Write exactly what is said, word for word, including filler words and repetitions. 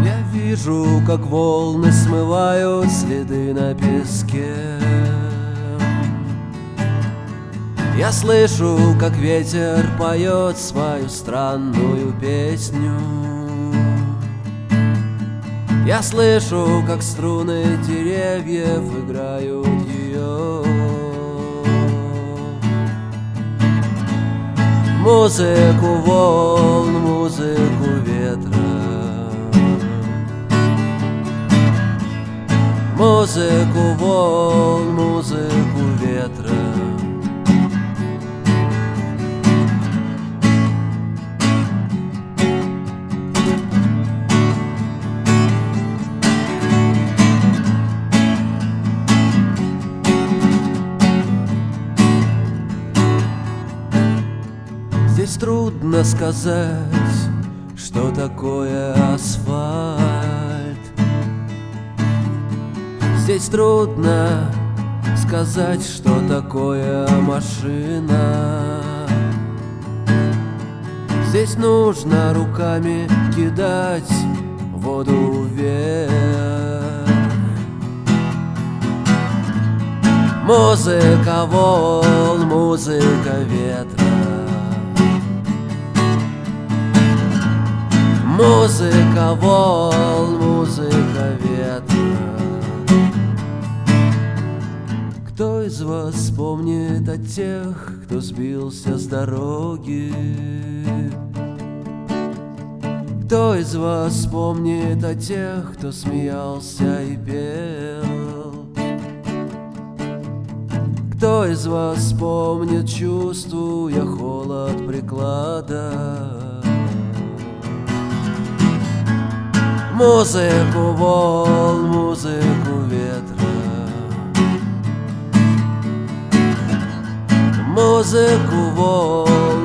Я вижу, как волны смывают следы на песке. Я слышу, как ветер поет свою странную песню. Я слышу, как струны деревьев играют ее. Музыку волн, музыку ветра, музыку волн, музыку ветра. Здесь трудно сказать, что такое асфальт. Здесь трудно сказать, что такое машина. Здесь нужно руками кидать воду вверх. Музыка волн, музыка ветра, музыка волн, музыка ветра. Кто из вас вспомнит о тех, кто сбился с дороги? Кто из вас вспомнит о тех, кто смеялся и пел? Кто из вас вспомнит, чувствуя холод приклада? Музыку волн, музыку ветра, музыку волн,